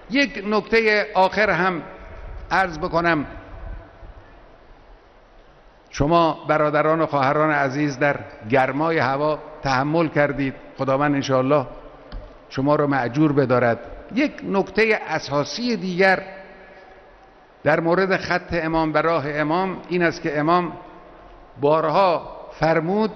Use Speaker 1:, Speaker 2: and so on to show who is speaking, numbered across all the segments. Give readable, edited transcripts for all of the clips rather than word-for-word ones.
Speaker 1: یک نکته آخر هم عرض بکنم. شما برادران و خواهران عزیز در گرمای هوا تحمل کردید، خداوند انشاءالله شما رو مأجور بدارد. یک نکته اساسی دیگر در مورد خط امام و راه امام این است که امام بارها فرمود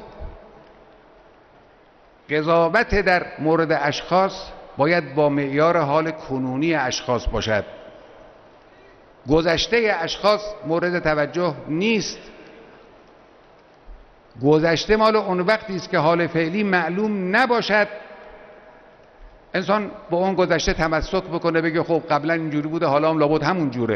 Speaker 1: قضاوت در مورد اشخاص باید با معیار حال کنونی اشخاص باشد. گذشته اشخاص مورد توجه نیست. گذشته مال اون وقتی است که حال فعلی معلوم نباشد. انسان با اون گذشته تمسک بکنه، بگه خب قبلا اینجوری بوده حالا هم لابد همون جوره.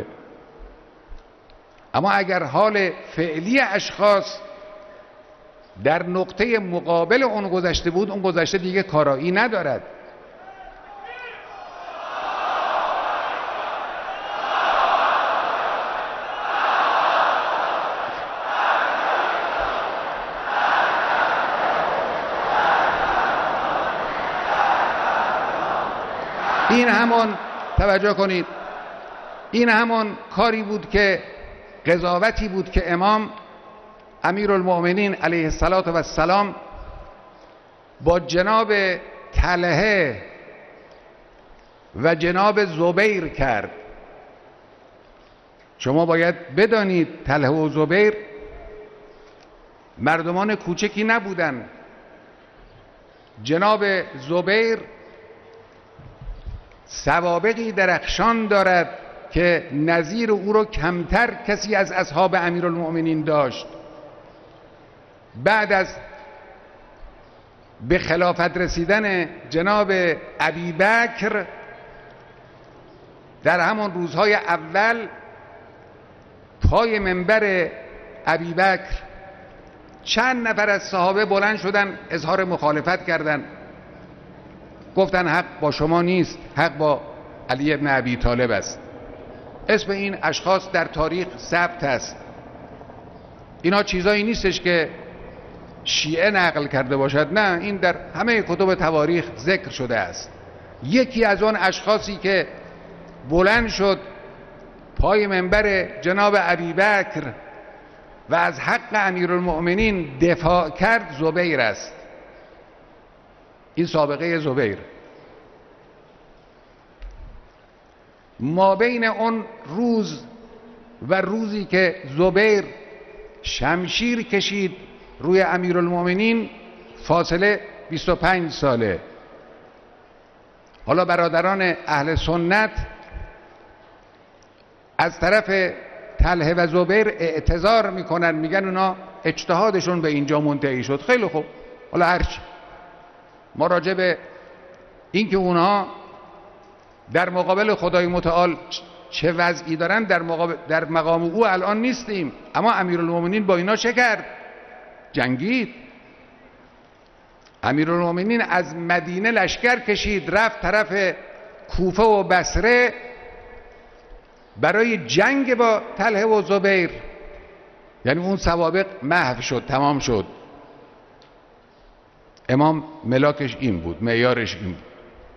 Speaker 1: اما اگر حال فعلی اشخاص در نقطه مقابل اون گذشته بود، اون گذشته دیگه کارایی ندارد. این همون، توجه کنید، این همون کاری بود که قضاوتی بود که امام امیرالمؤمنین علیه السلام با جناب طلحه و جناب زبیر کرد. شما باید بدانید طلحه و زبیر مردمان کوچکی نبودن. جناب زبیر سوابقی درخشان دارد که نظیر او رو کمتر کسی از اصحاب امیرالمؤمنین داشت. بعد از به خلافت رسیدن جناب ابیبکر در همان روزهای اول پای منبر ابیبکر چند نفر از صحابه بلند شدن اظهار مخالفت کردند. گفتن حق با شما نیست، حق با علی ابن ابی طالب است. اسم این اشخاص در تاریخ ثبت است. اینا چیزایی نیستش که شیعه نقل کرده باشد، نه، این در همه کتب تواریخ ذکر شده است. یکی از آن اشخاصی که بلند شد پای منبر جناب ابیبکر و از حق امیرالمؤمنین دفاع کرد زبیر است. این سابقه زبیر. ما بین اون روز و روزی که زبیر شمشیر کشید روی امیرالمؤمنین فاصله 25 ساله. حالا برادران اهل سنت از طرف طلحه و زبیر اعتذار میکنن، میگن اونا اجتهادشون به اینجا منتهی شد. خیلی خوب، حالا هرچی. ما راجع به این که اونها در مقابل خدای متعال چه وضعی دارن در مقام او الان نیستیم. اما امیرالمؤمنین با اینا چه کرد؟ جنگید. امیرالمؤمنین از مدینه لشکر کشید رفت طرف کوفه و بصره برای جنگ با طلحه و زبیر. یعنی اون سوابق محو شد، تمام شد. امام ملاکش این بود، معیارش این بود.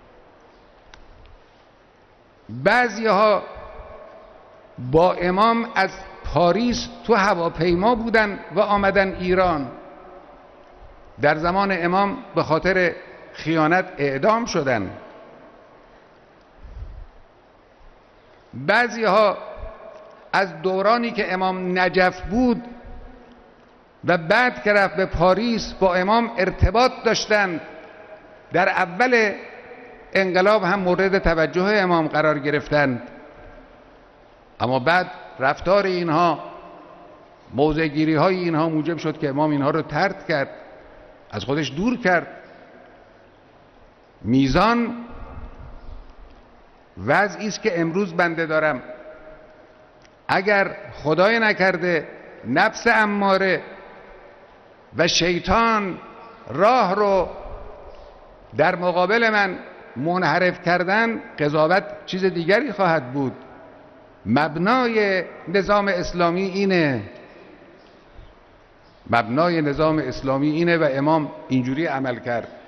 Speaker 1: بعضیها با امام از پاریس تو هواپیما بودن و آمدن ایران. در زمان امام به خاطر خیانت اعدام شدن. بعضیها از دورانی که امام نجف بود و بعد که رفت به پاریس با امام ارتباط داشتند. در اول انقلاب هم مورد توجه امام قرار گرفتند، اما بعد رفتار اینها، موضع‌گیری های اینها موجب شد که امام اینها رو طرد کرد، از خودش دور کرد. میزان وضعی است که امروز بنده دارم. اگر خدای نکرده نفس اماره و شیطان راه رو در مقابل من منحرف کردن، قضاوت چیز دیگری خواهد بود. مبنای نظام اسلامی اینه، مبنای نظام اسلامی اینه و امام اینجوری عمل کرد.